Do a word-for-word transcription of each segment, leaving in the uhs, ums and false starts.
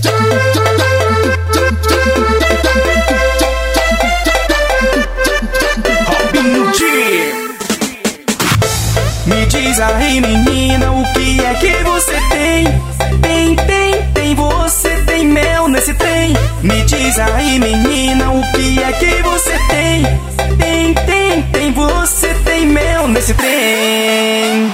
Me diz aí, menina, o que é que você tem? Tem, tem, tem, você tem mel nesse trem. Me diz aí, menina, o que é que você tem? Tem, tem, tem, você tem mel nesse trem.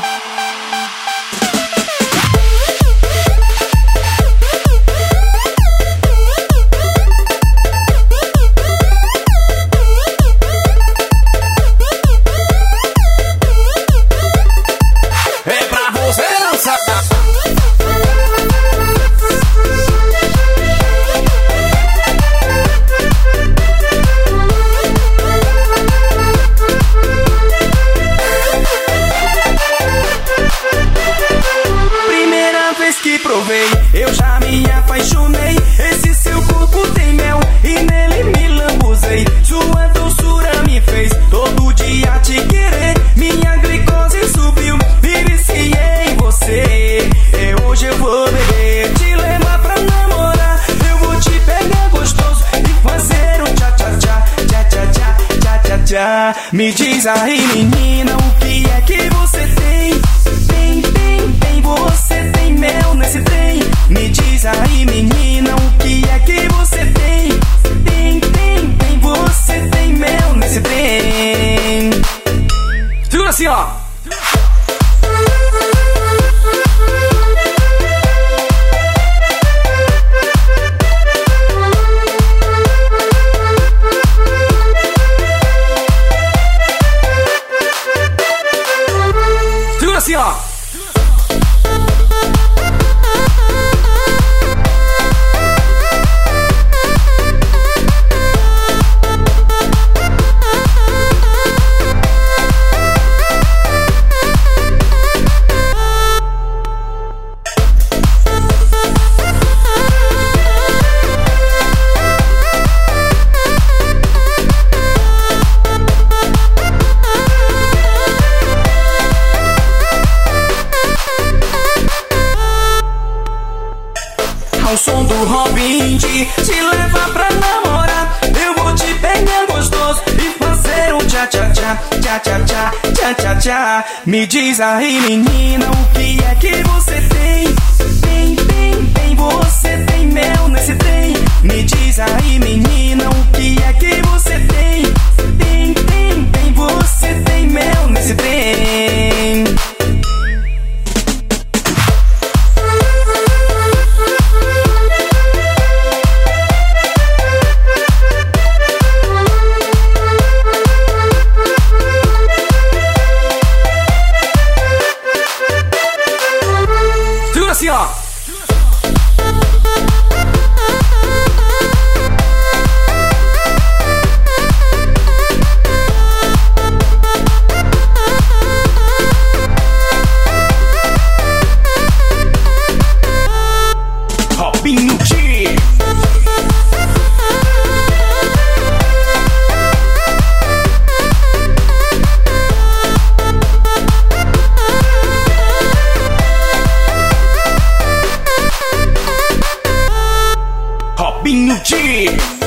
Que provei, eu já me apaixonei. Esse seu corpo tem mel e nele me lambuzei. Sua doçura me fez todo dia te querer. Minha glicose subiu, me viciei em você. E hoje eu vou beber, te levar pra namorar. Eu vou te pegar gostoso e fazer um tchá tchá tchá, tchá tchá tchá, tchá tchá tchá. Me diz aí, menina, o que é que você tem? Tem, tem, tem, você tem mel nesse trem. Me diz aí, menina, o que é que você tem? Tem, tem, tem, você tem mel nesse trem. Segura assim, ó. Segura assim, ó. Ao som do Robin de te levar pra namorar. Eu vou te pegar gostoso e fazer um tchá tchá tchá, tchá tchá tchá, tchá tchá tchá. Me diz aí, menina, o que é que você tem? Tem, tem, tem, você tem mel nesse trem. Me diz aí, menina, o que é que você tem? Tem, tem, tem, você tem mel nesse trem. Assim, ó. Robinho G. Robinho G.